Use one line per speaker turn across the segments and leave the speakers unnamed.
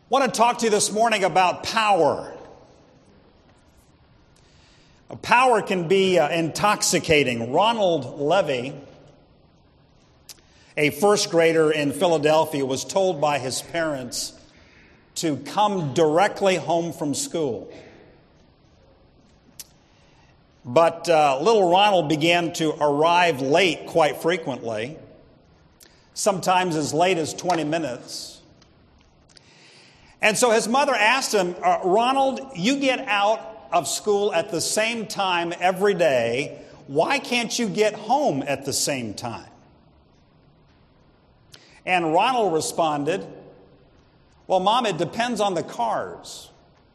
I want to talk to you this morning about power. Power can be intoxicating. Ronald Levy, a first grader in Philadelphia, was told by his parents to come directly home from school. But little Ronald began to arrive late quite frequently, sometimes as late as 20 minutes. And so his mother asked him, Ronald, you get out of school at the same time every day. Why can't you get home at the same time? And Ronald responded, well, Mom, it depends on the cars.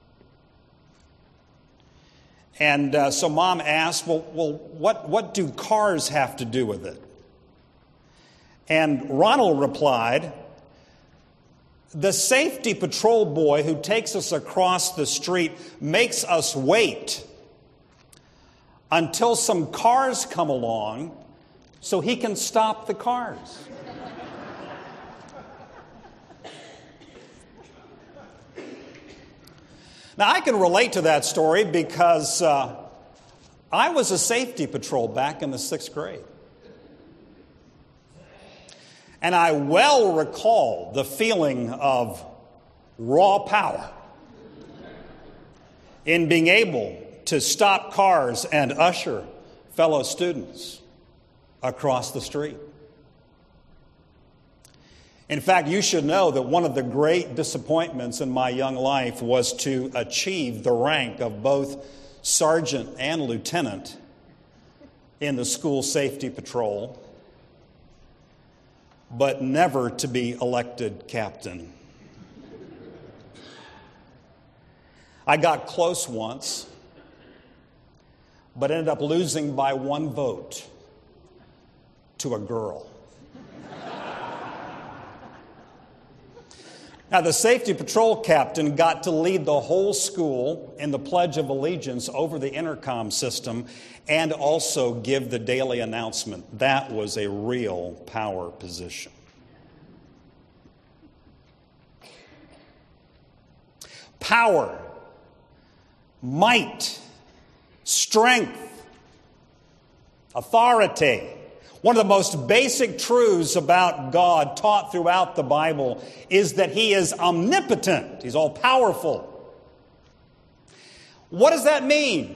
And so Mom asked, well, what do cars have to do with it? And Ronald replied, the safety patrol boy who takes us across the street makes us wait until some cars come along so he can stop the cars. Now, I can relate to that story because I was a safety patrol back in the 6th grade. And I well recall the feeling of raw power in being able to stop cars and usher fellow students across the street. In fact, you should know that one of the great disappointments in my young life was to achieve the rank of both sergeant and lieutenant in the school safety patrol, but never to be elected captain. I got close once, but ended up losing by 1 vote to a girl. Now, the safety patrol captain got to lead the whole school in the Pledge of Allegiance over the intercom system and also give the daily announcement. That was a real power position. Power, might, strength, authority. One of the most basic truths about God taught throughout the Bible is that He is omnipotent. He's all-powerful. What does that mean?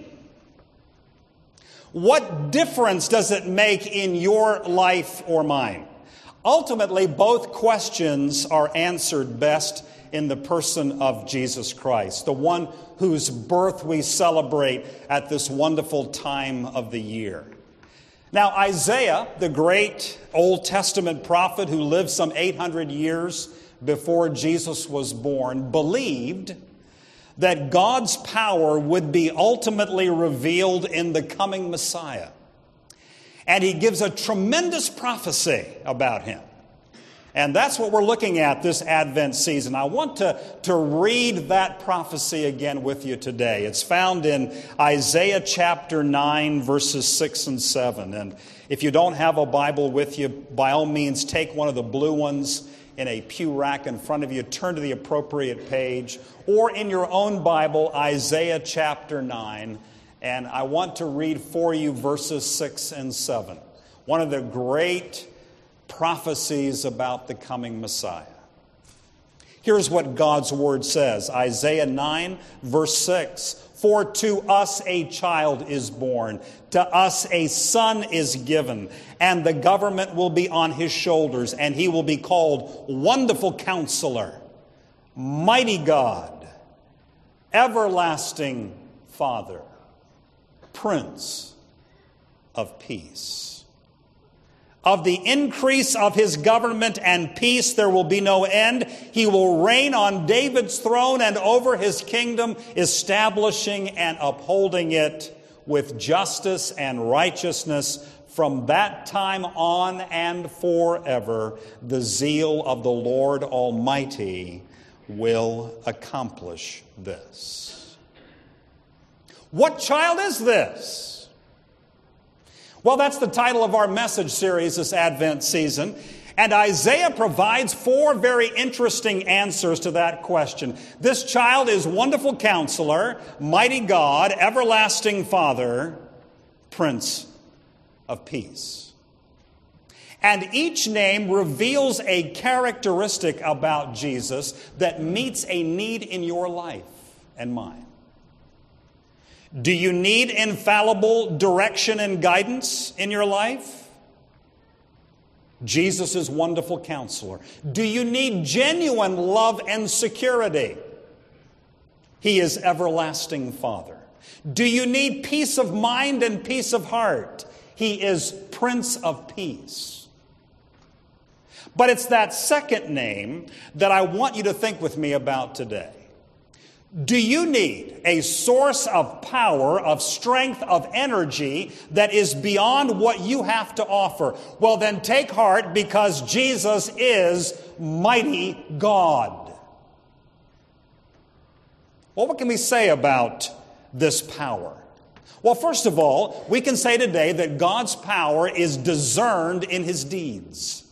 What difference does it make in your life or mine? Ultimately, both questions are answered best in the person of Jesus Christ, the one whose birth we celebrate at this wonderful time of the year. Now, Isaiah, the great Old Testament prophet who lived some 800 years before Jesus was born, believed that God's power would be ultimately revealed in the coming Messiah. And he gives a tremendous prophecy about him. And that's what we're looking at this Advent season. I want to read that prophecy again with you today. It's found in Isaiah chapter 9, verses 6 and 7. And if you don't have a Bible with you, by all means, take one of the blue ones in a pew rack in front of you. Turn to the appropriate page. Or in your own Bible, Isaiah chapter 9. And I want to read for you verses 6 and 7. One of the great prophecies about the coming Messiah. Here's what God's word says. Isaiah 9, verse 6. For to us a child is born, to us a son is given, and the government will be on his shoulders, and he will be called Wonderful Counselor, Mighty God, Everlasting Father, Prince of Peace. Of the increase of his government and peace there will be no end. He will reign on David's throne and over his kingdom, establishing and upholding it with justice and righteousness from that time on and forever. The zeal of the Lord Almighty will accomplish this. What child is this? Well, that's the title of our message series this Advent season. And Isaiah provides 4 very interesting answers to that question. This child is Wonderful Counselor, Mighty God, Everlasting Father, Prince of Peace. And each name reveals a characteristic about Jesus that meets a need in your life and mine. Do you need infallible direction and guidance in your life? Jesus is Wonderful Counselor. Do you need genuine love and security? He is Everlasting Father. Do you need peace of mind and peace of heart? He is Prince of Peace. But it's that second name that I want you to think with me about today. Do you need a source of power, of strength, of energy that is beyond what you have to offer? Well, then take heart, because Jesus is Mighty God. Well, what can we say about this power? Well, first of all, we can say today that God's power is discerned in His deeds.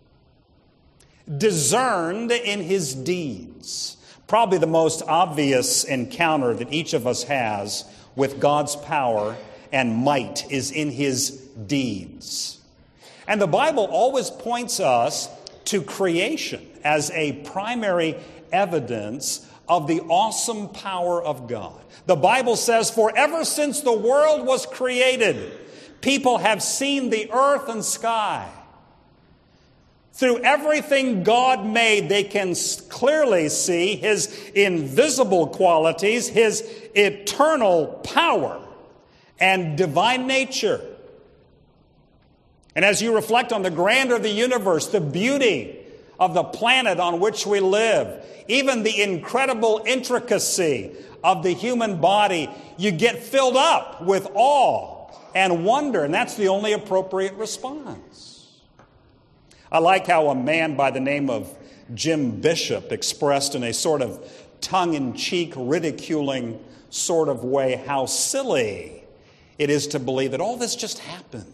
Discerned in His deeds. Probably the most obvious encounter that each of us has with God's power and might is in His deeds. And the Bible always points us to creation as a primary evidence of the awesome power of God. The Bible says, "For ever since the world was created, people have seen the earth and sky." Through everything God made, they can clearly see His invisible qualities, His eternal power and divine nature. And as you reflect on the grandeur of the universe, the beauty of the planet on which we live, even the incredible intricacy of the human body, you get filled up with awe and wonder, and that's the only appropriate response. I like how a man by the name of Jim Bishop expressed in a sort of tongue-in-cheek, ridiculing sort of way how silly it is to believe that all this just happened.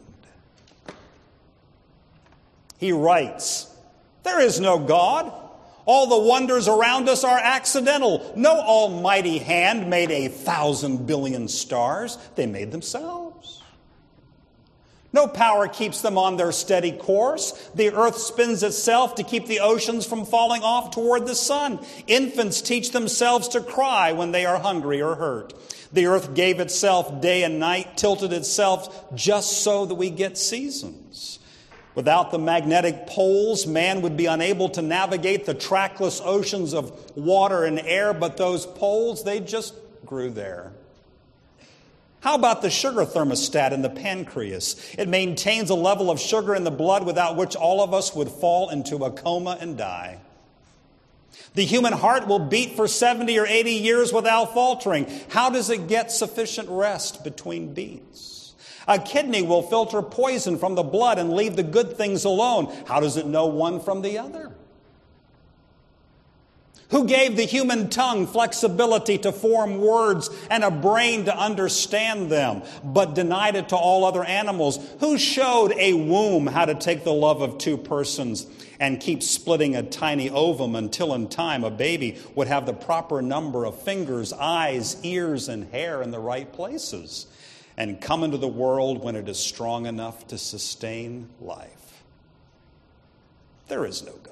He writes, "There is no God. All the wonders around us are accidental. No almighty hand made 1,000 billion stars. They made themselves. No power keeps them on their steady course. The earth spins itself to keep the oceans from falling off toward the sun. Infants teach themselves to cry when they are hungry or hurt. The earth gave itself day and night, tilted itself just so that we get seasons. Without the magnetic poles, man would be unable to navigate the trackless oceans of water and air, but those poles, they just grew there. How about the sugar thermostat in the pancreas? It maintains a level of sugar in the blood without which all of us would fall into a coma and die. The human heart will beat for 70 or 80 years without faltering. How does it get sufficient rest between beats? A kidney will filter poison from the blood and leave the good things alone. How does it know one from the other? Who gave the human tongue flexibility to form words and a brain to understand them, but denied it to all other animals? Who showed a womb how to take the love of two persons and keep splitting a tiny ovum until in time a baby would have the proper number of fingers, eyes, ears, and hair in the right places, and come into the world when it is strong enough to sustain life? There is no God.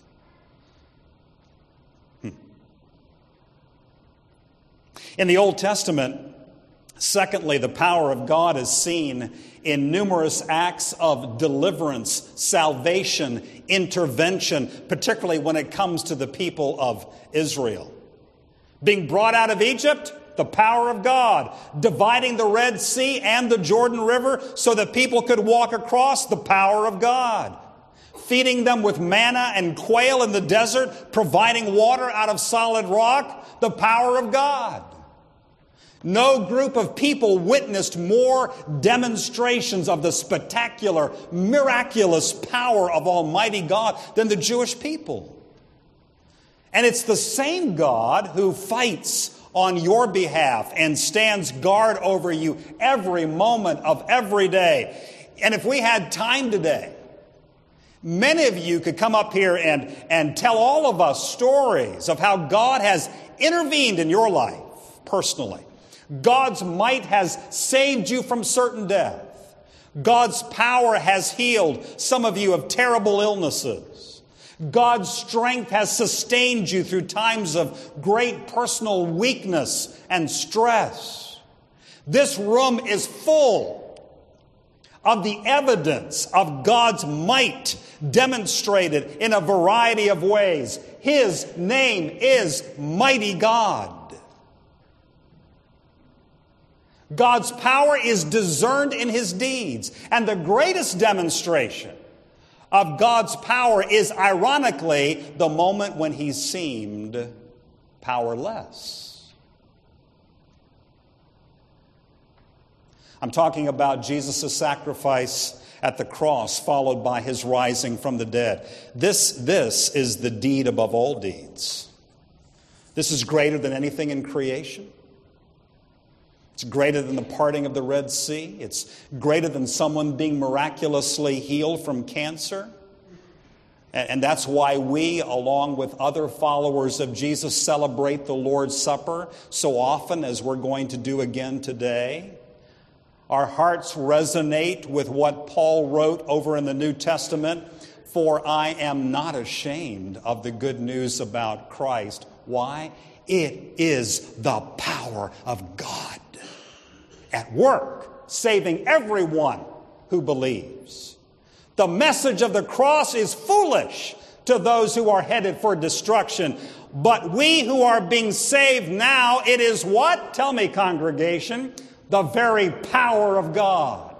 In the Old Testament, secondly, the power of God is seen in numerous acts of deliverance, salvation, intervention, particularly when it comes to the people of Israel. Being brought out of Egypt, the power of God. Dividing the Red Sea and the Jordan River so that people could walk across, the power of God. Feeding them with manna and quail in the desert, providing water out of solid rock, the power of God. No group of people witnessed more demonstrations of the spectacular, miraculous power of Almighty God than the Jewish people. And it's the same God who fights on your behalf and stands guard over you every moment of every day. And if we had time today, Many of you could come up here and tell all of us stories of how God has intervened in your life personally. God's might has saved you from certain death. God's power has healed some of you of terrible illnesses. God's strength has sustained you through times of great personal weakness and stress. This room is full of the evidence of God's might demonstrated in a variety of ways. His name is Mighty God. God's power is discerned in His deeds. And the greatest demonstration of God's power is, ironically, the moment when He seemed powerless. I'm talking about Jesus' sacrifice at the cross, followed by His rising from the dead. This is the deed above all deeds. This is greater than anything in creation. It's greater than the parting of the Red Sea. It's greater than someone being miraculously healed from cancer. And that's why we, along with other followers of Jesus, celebrate the Lord's Supper so often, as we're going to do again today. Our hearts resonate with what Paul wrote over in the New Testament. For I am not ashamed of the good news about Christ. Why? It is the power of God at work, saving everyone who believes. The message of the cross is foolish to those who are headed for destruction. But we who are being saved now, it is what? Tell me, congregation. The very power of God.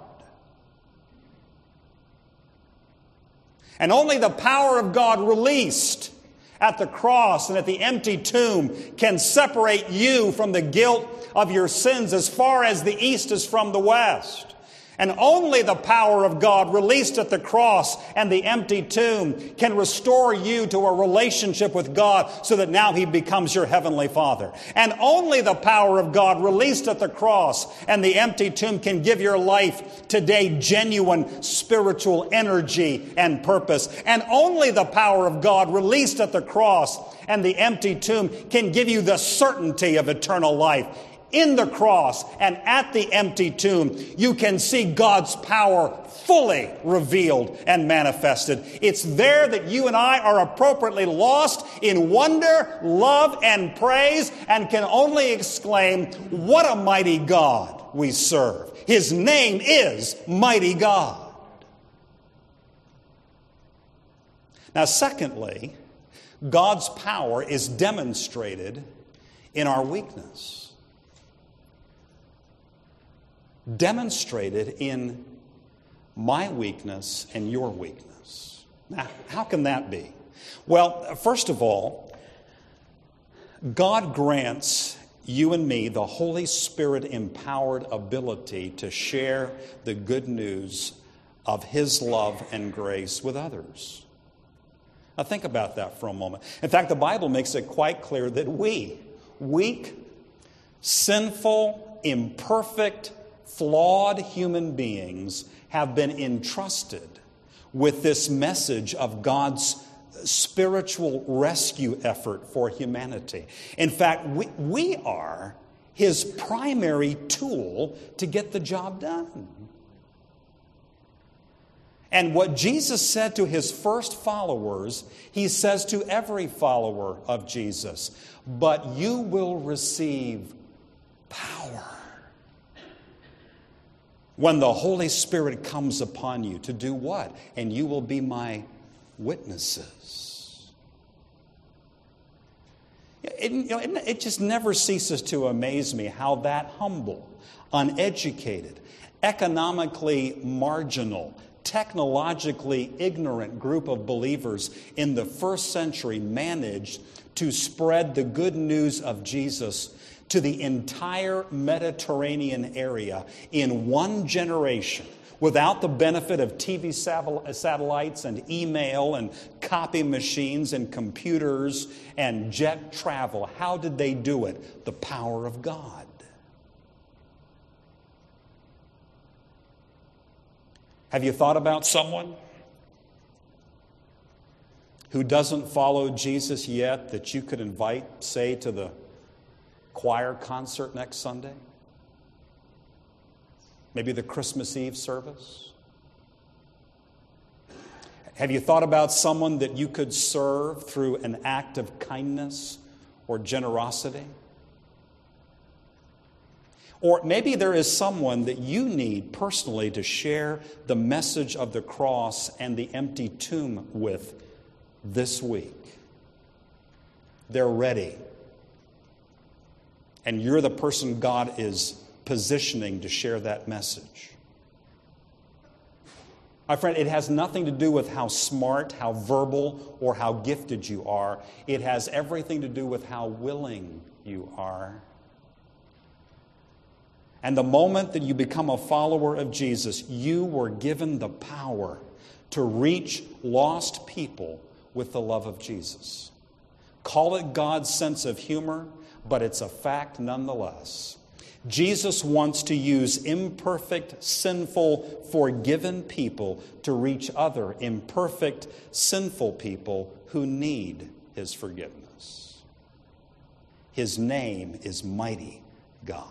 And only the power of God released at the cross and at the empty tomb can separate you from the guilt of your sins as far as the east is from the west. And only the power of God released at the cross and the empty tomb can restore you to a relationship with God so that now He becomes your heavenly Father. And only the power of God released at the cross and the empty tomb can give your life today genuine spiritual energy and purpose. And only the power of God released at the cross and the empty tomb can give you the certainty of eternal life. In the cross and at the empty tomb, you can see God's power fully revealed and manifested. It's there that you and I are appropriately lost in wonder, love, and praise, and can only exclaim, what a mighty God we serve. His name is Mighty God. Now, secondly, God's power is demonstrated in our weakness. Demonstrated in my weakness and your weakness. Now, how can that be? Well, first of all, God grants you and me the Holy Spirit empowered ability to share the good news of His love and grace with others. Now think about that for a moment. In fact, the Bible makes it quite clear that we, weak, sinful, imperfect, flawed human beings have been entrusted with this message of God's spiritual rescue effort for humanity. In fact, we are His primary tool to get the job done. And what Jesus said to His first followers, He says to every follower of Jesus, but you will receive power when the Holy Spirit comes upon you to do what? And you will be my witnesses. It just never ceases to amaze me how that humble, uneducated, economically marginal, technologically ignorant group of believers in the first century managed to spread the good news of Jesus to the entire Mediterranean area in one generation without the benefit of TV satellites and email and copy machines and computers and jet travel. How did they do it? The power of God. Have you thought about someone who doesn't follow Jesus yet that you could invite, say, to the choir concert next Sunday? Maybe the Christmas Eve service? Have you thought about someone that you could serve through an act of kindness or generosity? Or maybe there is someone that you need personally to share the message of the cross and the empty tomb with this week. They're ready. And you're the person God is positioning to share that message. My friend, it has nothing to do with how smart, how verbal, or how gifted you are. It has everything to do with how willing you are. And the moment that you become a follower of Jesus, you were given the power to reach lost people with the love of Jesus. Call it God's sense of humor, but it's a fact nonetheless. Jesus wants to use imperfect, sinful, forgiven people to reach other imperfect, sinful people who need His forgiveness. His name is Mighty God.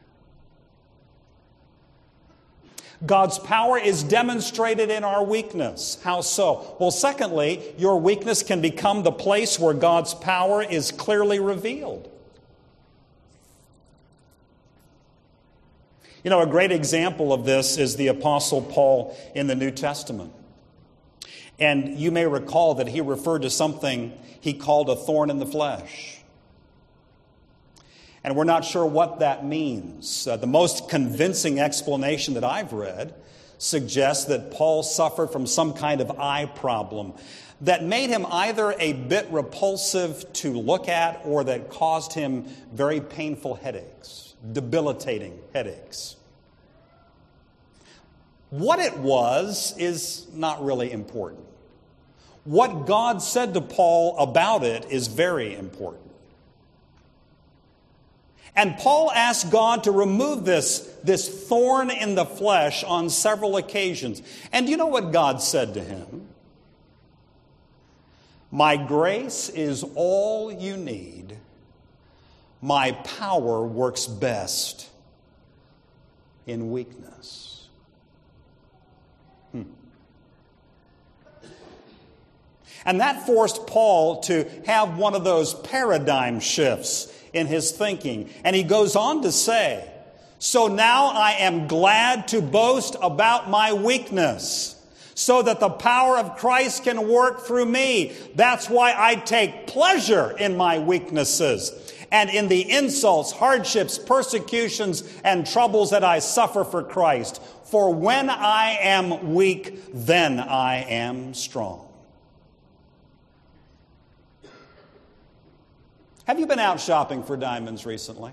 God's power is demonstrated in our weakness. How so? Well, secondly, your weakness can become the place where God's power is clearly revealed. You know, a great example of this is the Apostle Paul in the New Testament. And you may recall that he referred to something he called a thorn in the flesh. And we're not sure what that means. The most convincing explanation that I've read suggests that Paul suffered from some kind of eye problem that made him either a bit repulsive to look at or that caused him very painful headaches, debilitating headaches. What it was is not really important. What God said to Paul about it is very important. And Paul asked God to remove this thorn in the flesh on several occasions. And you know what God said to him? My grace is all you need. My power works best in weakness. And that forced Paul to have one of those paradigm shifts in his thinking. And he goes on to say, so now I am glad to boast about my weakness, so that the power of Christ can work through me. That's why I take pleasure in my weaknesses and in the insults, hardships, persecutions, and troubles that I suffer for Christ. For when I am weak, then I am strong. Have you been out shopping for diamonds recently?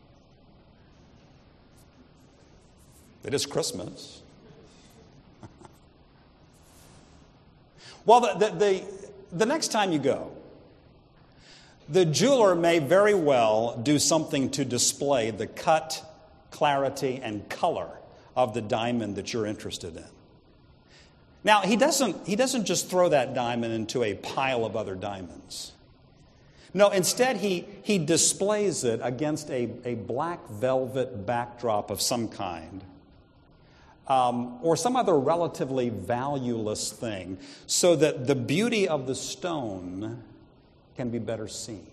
It is Christmas. Well, the next time you go, the jeweler may very well do something to display the cut, clarity, and color of the diamond that you're interested in. Now, he doesn't just throw that diamond into a pile of other diamonds. No, instead he displays it against a black velvet backdrop of some kind, or some other relatively valueless thing, so that the beauty of the stone can be better seen.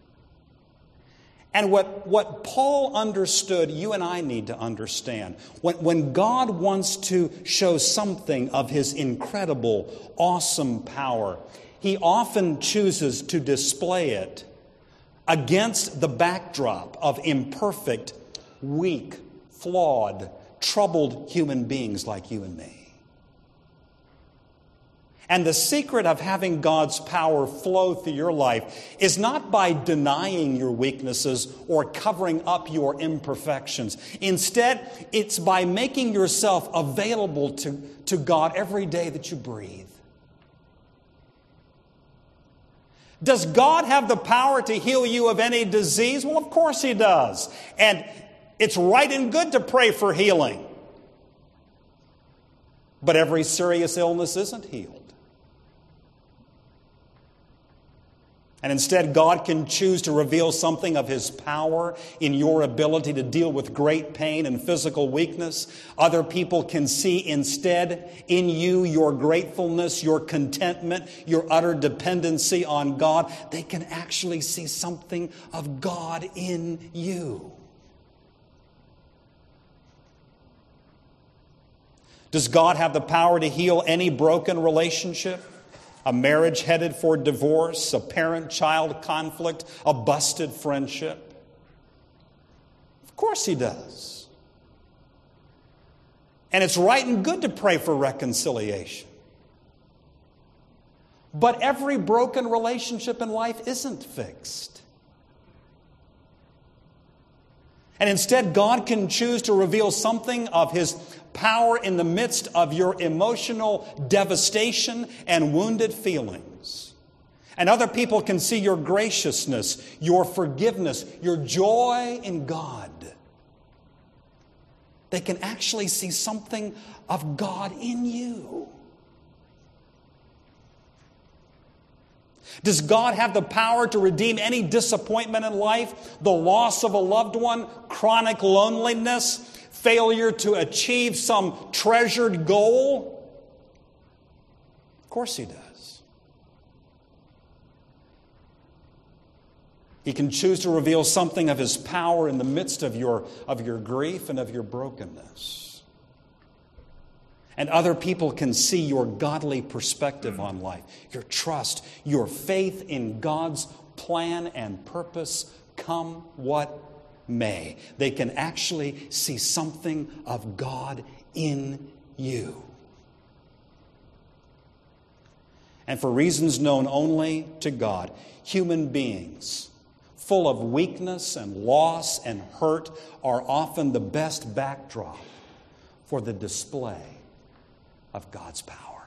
And what Paul understood, you and I need to understand. When God wants to show something of His incredible, awesome power, He often chooses to display it against the backdrop of imperfect, weak, flawed, troubled human beings like you and me. And the secret of having God's power flow through your life is not by denying your weaknesses or covering up your imperfections. Instead, it's by making yourself available to God every day that you breathe. Does God have the power to heal you of any disease? Well, of course He does. And it's right and good to pray for healing. But every serious illness isn't healed. And instead, God can choose to reveal something of His power in your ability to deal with great pain and physical weakness. Other people can see instead in you your gratefulness, your contentment, your utter dependency on God. They can actually see something of God in you. Does God have the power to heal any broken relationship? A marriage headed for divorce, a parent-child conflict, a busted friendship? Of course He does. And it's right and good to pray for reconciliation. But every broken relationship in life isn't fixed. And instead, God can choose to reveal something of His power in the midst of your emotional devastation and wounded feelings. And other people can see your graciousness, your forgiveness, your joy in God. They can actually see something of God in you. Does God have the power to redeem any disappointment in life, the loss of a loved one, chronic loneliness, failure to achieve some treasured goal? Of course He does. He can choose to reveal something of His power in the midst of your grief and of your brokenness. And other people can see your godly perspective on life, your trust, your faith in God's plan and purpose, come what may. They can actually see something of God in you. And for reasons known only to God, human beings, full of weakness and loss and hurt, are often the best backdrop for the display of God's power.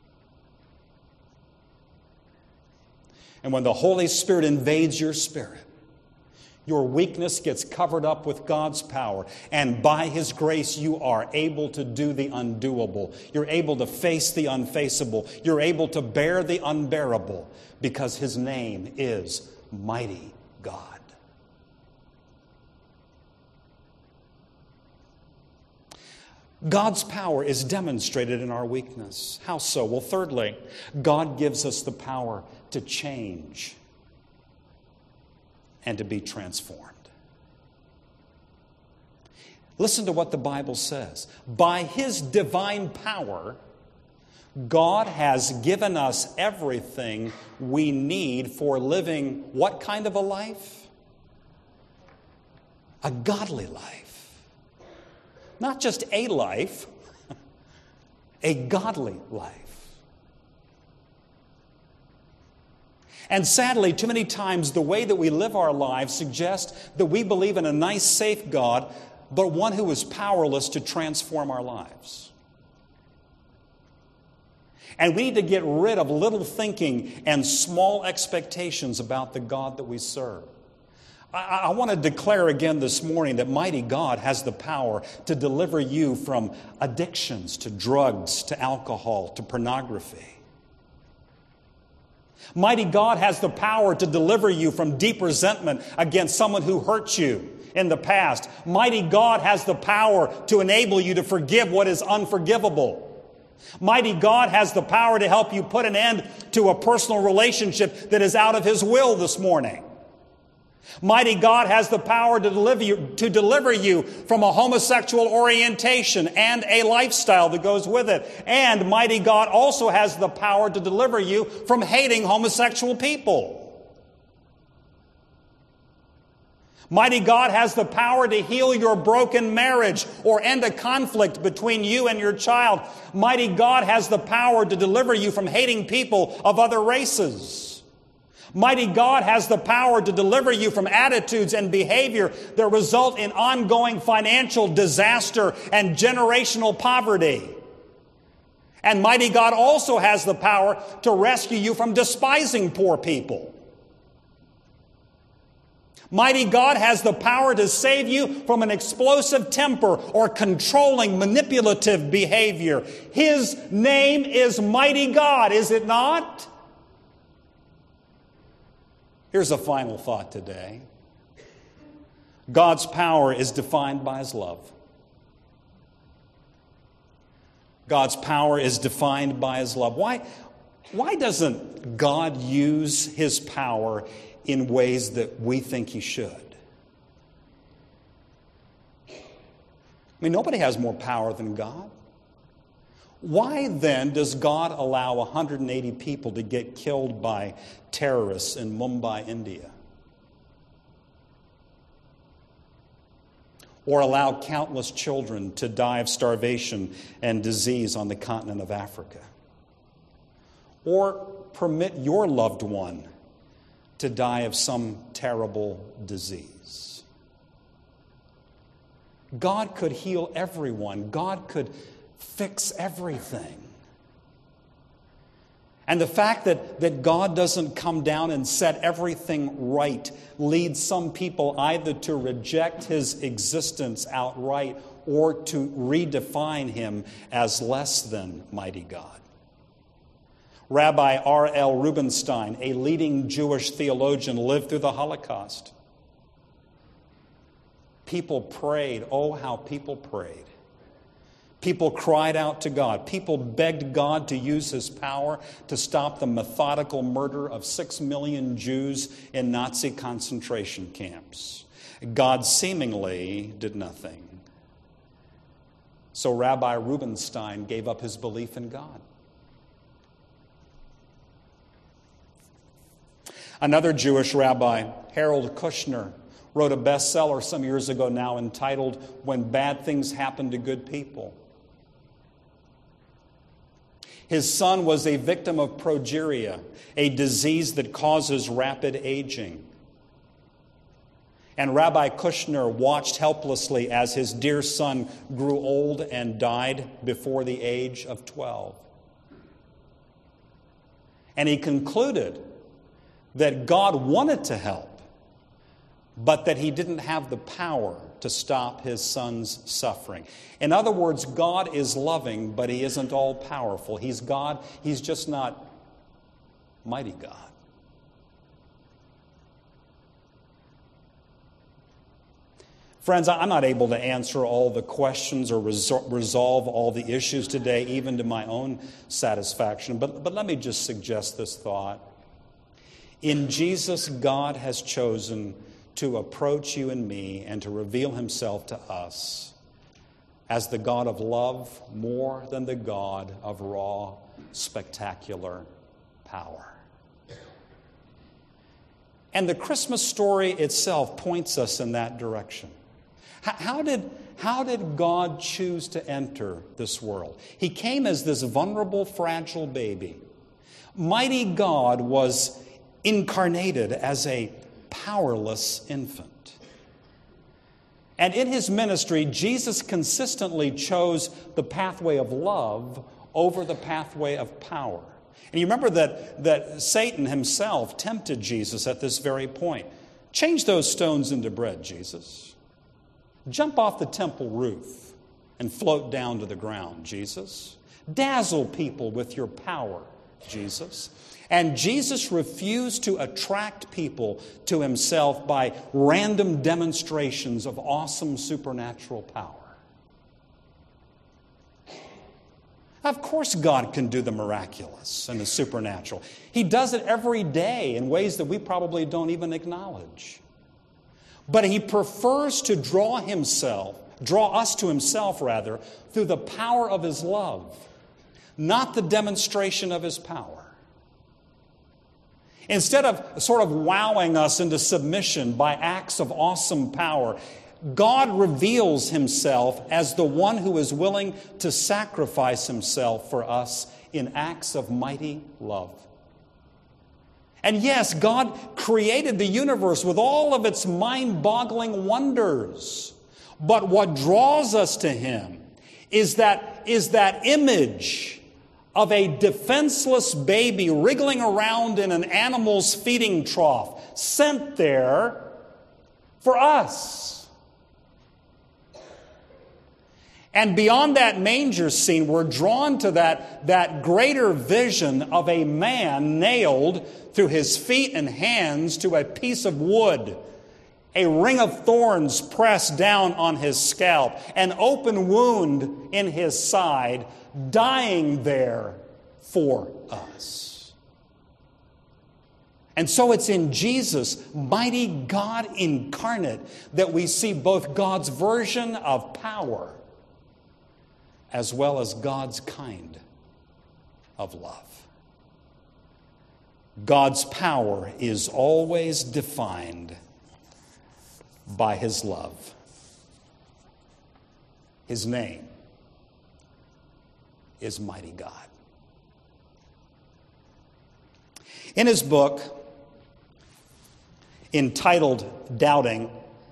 And when the Holy Spirit invades your spirit, your weakness gets covered up with God's power, and by His grace you are able to do the undoable. You're able to face the unfaceable. You're able to bear the unbearable, because His name is Mighty God. God's power is demonstrated in our weakness. How so? Well, thirdly, God gives us the power to change and to be transformed. Listen to what the Bible says. By His divine power, God has given us everything we need for living what kind of a life? A godly life. Not just a life, a godly life. And sadly, too many times, the way that we live our lives suggests that we believe in a nice, safe God, but one who is powerless to transform our lives. And we need to get rid of little thinking and small expectations about the God that we serve. I want to declare again this morning that Mighty God has the power to deliver you from addictions, to drugs, to alcohol, to pornography. Mighty God has the power to deliver you from deep resentment against someone who hurt you in the past. Mighty God has the power to enable you to forgive what is unforgivable. Mighty God has the power to help you put an end to a personal relationship that is out of His will this morning. Mighty God has the power to deliver you from a homosexual orientation and a lifestyle that goes with it. And Mighty God also has the power to deliver you from hating homosexual people. Mighty God has the power to heal your broken marriage or end a conflict between you and your child. Mighty God has the power to deliver you from hating people of other races. Mighty God has the power to deliver you from attitudes and behavior that result in ongoing financial disaster and generational poverty. And Mighty God also has the power to rescue you from despising poor people. Mighty God has the power to save you from an explosive temper or controlling, manipulative behavior. His name is Mighty God, is it not? Here's a final thought today. God's power is defined by His love. God's power is defined by His love. Why doesn't God use His power in ways that we think He should? I mean, nobody has more power than God. Why then does God allow 180 people to get killed by terrorists in Mumbai, India? Or allow countless children to die of starvation and disease on the continent of Africa? Or permit your loved one to die of some terrible disease? God could heal everyone. God could fix everything. And the fact that God doesn't come down and set everything right leads some people either to reject His existence outright or to redefine Him as less than mighty God. Rabbi R.L. Rubinstein, a leading Jewish theologian, lived through the Holocaust. People prayed. Oh, how people prayed. People cried out to God. People begged God to use His power to stop the methodical murder of 6 million Jews in Nazi concentration camps. God seemingly did nothing. So Rabbi Rubinstein gave up his belief in God. Another Jewish rabbi, Harold Kushner, wrote a bestseller some years ago now entitled "When Bad Things Happen to Good People." His son was a victim of progeria, a disease that causes rapid aging. And Rabbi Kushner watched helplessly as his dear son grew old and died before the age of 12. And he concluded that God wanted to help, but that He didn't have the power to stop his son's suffering. In other words, God is loving, but He isn't all powerful. He's God, He's just not mighty God. Friends, I'm not able to answer all the questions or resolve all the issues today, even to my own satisfaction. But let me just suggest this thought. In Jesus, God has chosen to approach you and me and to reveal Himself to us as the God of love more than the God of raw, spectacular power. And the Christmas story itself points us in that direction. How did God choose to enter this world? He came as this vulnerable, fragile baby. Mighty God was incarnated as a powerless infant. And in His ministry, Jesus consistently chose the pathway of love over the pathway of power. And you remember that Satan himself tempted Jesus at this very point. Change those stones into bread, Jesus. Jump off the temple roof and float down to the ground, Jesus. Dazzle people with your power, Jesus. And Jesus refused to attract people to Himself by random demonstrations of awesome supernatural power. Of course, God can do the miraculous and the supernatural. He does it every day in ways that we probably don't even acknowledge. But He prefers to draw us to Himself, through the power of His love, not the demonstration of His power. Instead of sort of wowing us into submission by acts of awesome power, God reveals Himself as the one who is willing to sacrifice Himself for us in acts of mighty love. And yes, God created the universe with all of its mind-boggling wonders. But what draws us to Him is that image of a defenseless baby wriggling around in an animal's feeding trough, sent there for us. And beyond that manger scene, we're drawn to that greater vision of a man nailed through his feet and hands to a piece of wood, a ring of thorns pressed down on his scalp, an open wound in his side, dying there for us. And so it's in Jesus, mighty God incarnate, that we see both God's version of power as well as God's kind of love. God's power is always defined by His love. His name is Mighty God. In his book, entitled Doubting,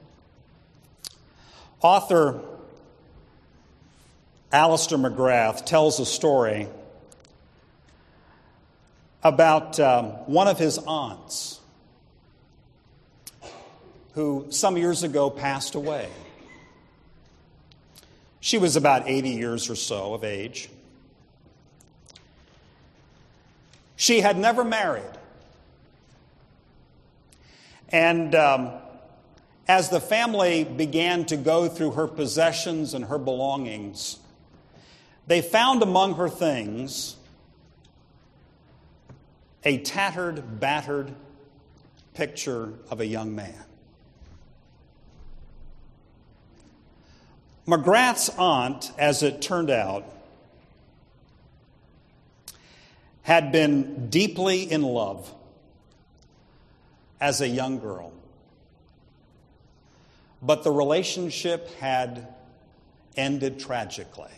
author Alister McGrath tells a story about one of his aunts who some years ago passed away. She was about 80 years or so of age. She had never married. And as the family began to go through her possessions and her belongings, they found among her things a tattered, battered picture of a young man. McGrath's aunt, as it turned out, had been deeply in love as a young girl. But the relationship had ended tragically.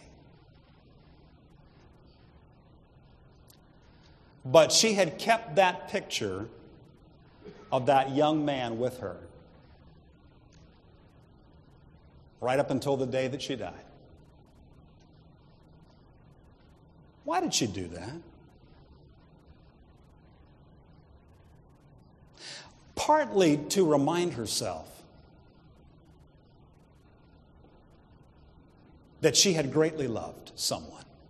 But she had kept that picture of that young man with her right up until the day that she died. Why did she do that? Partly to remind herself that she had greatly loved someone.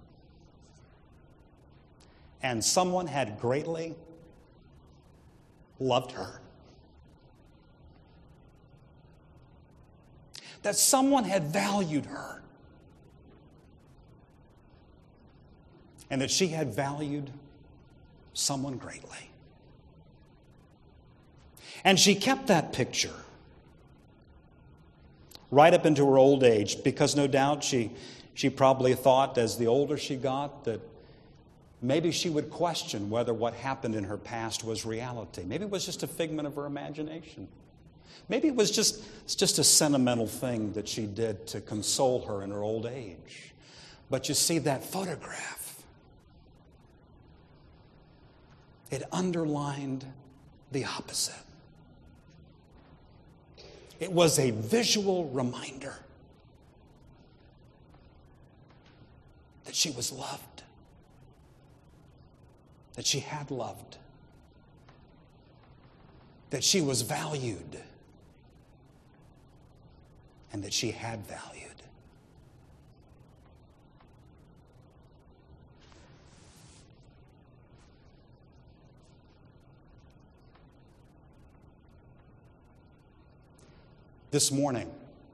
And someone had greatly loved her. That someone had valued her. And that she had valued someone greatly. And she kept that picture right up into her old age, because no doubt she probably thought, as the older she got, that maybe she would question whether what happened in her past was reality. Maybe it was just a figment of her imagination. Maybe it was just a sentimental thing that she did to console her in her old age. But you see, that photograph, it underlined the opposite. It was a visual reminder that she was loved, that she had loved, that she was valued, and that she had valued. This morning,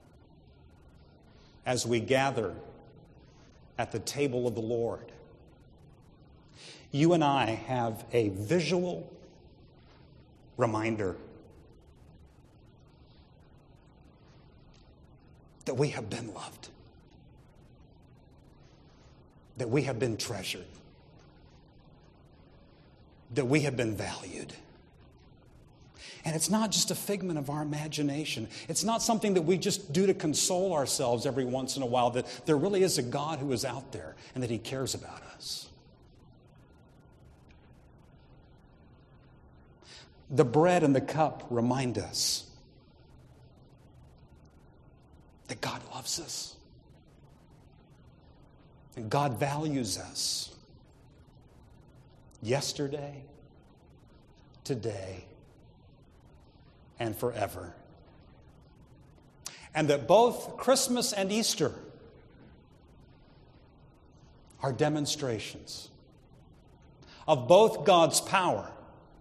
as we gather at the table of the Lord, you and I have a visual reminder that we have been loved, that we have been treasured, that we have been valued. And it's not just a figment of our imagination. It's not something that we just do to console ourselves every once in a while, that there really is a God who is out there and that He cares about us. The bread and the cup remind us that God loves us and God values us yesterday, today, and forever. And that both Christmas and Easter are demonstrations of both God's power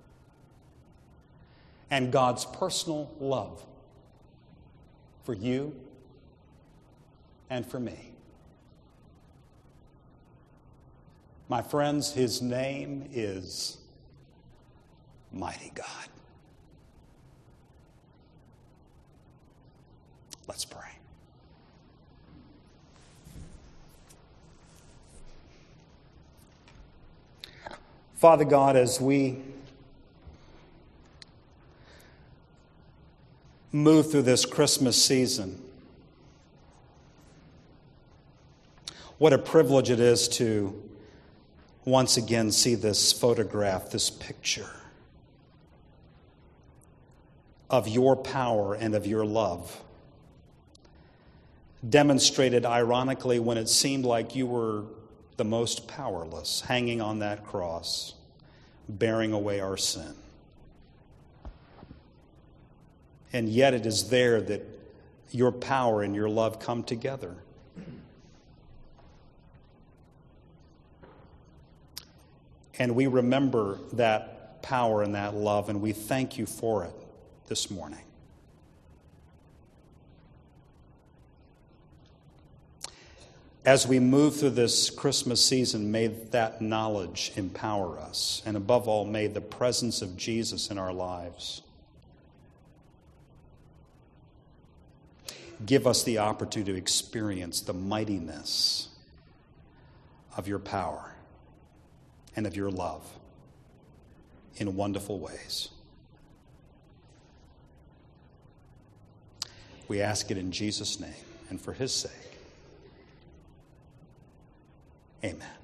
and God's personal love for you and for me. My friends, His name is Mighty God. Let's pray. Father God, as we move through this Christmas season, what a privilege it is to once again see this photograph, this picture of your power and of your love, demonstrated ironically when it seemed like you were the most powerless, hanging on that cross, bearing away our sin. And yet it is there that your power and your love come together. And we remember that power and that love, and we thank you for it this morning. As we move through this Christmas season, may that knowledge empower us. And above all, may the presence of Jesus in our lives give us the opportunity to experience the mightiness of your power and of your love in wonderful ways. We ask it in Jesus' name and for His sake. Amen.